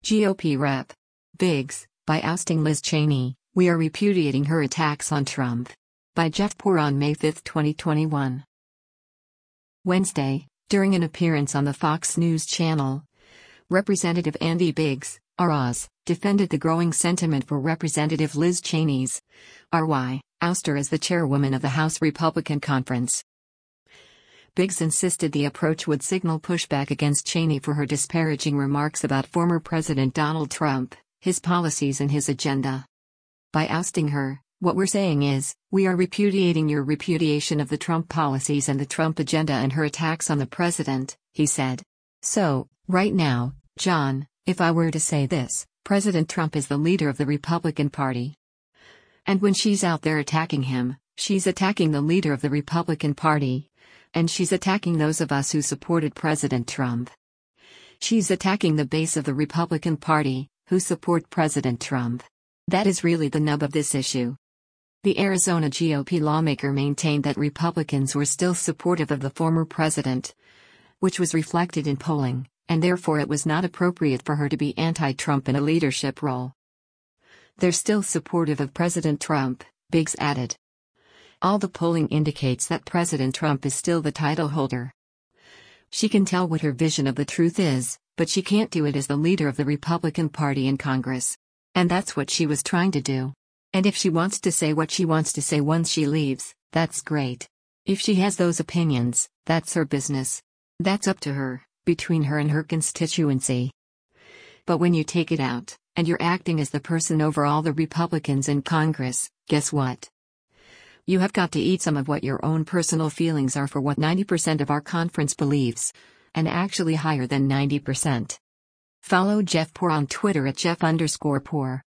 GOP Rep. Biggs, by ousting Liz Cheney, we are repudiating her attacks on Trump. By Jeff Poor on May 5, 2021. Wednesday, during an appearance on the Fox News channel, Representative Andy Biggs, ROZ, defended the growing sentiment for Representative Liz Cheney's RY ouster as the chairwoman of the House Republican Conference. Biggs insisted the approach would signal pushback against Cheney for her disparaging remarks about former President Donald Trump, his policies and his agenda. By ousting her, what we're saying is, we are repudiating your repudiation of the Trump policies and the Trump agenda and her attacks on the president, he said. So, right now, John, if I were to say this, President Trump is the leader of the Republican Party. And when she's out there attacking him, she's attacking the leader of the Republican Party. And she's attacking those of us who supported President Trump. She's attacking the base of the Republican Party, who support President Trump. That is really the nub of this issue. The Arizona GOP lawmaker maintained that Republicans were still supportive of the former president, which was reflected in polling, and therefore it was not appropriate for her to be anti-Trump in a leadership role. They're still supportive of President Trump, Biggs added. All the polling indicates that President Trump is still the title holder. She can tell what her vision of the truth is, but she can't do it as the leader of the Republican Party in Congress. And that's what she was trying to do. And if she wants to say what she wants to say once she leaves, that's great. If she has those opinions, that's her business. That's up to her, between her and her constituency. But when you take it out, and you're acting as the person over all the Republicans in Congress, guess what? You have got to eat some of what your own personal feelings are for what 90% of our conference believes. And actually higher than 90%. Follow Jeff Poor on Twitter at Jeff_Poor.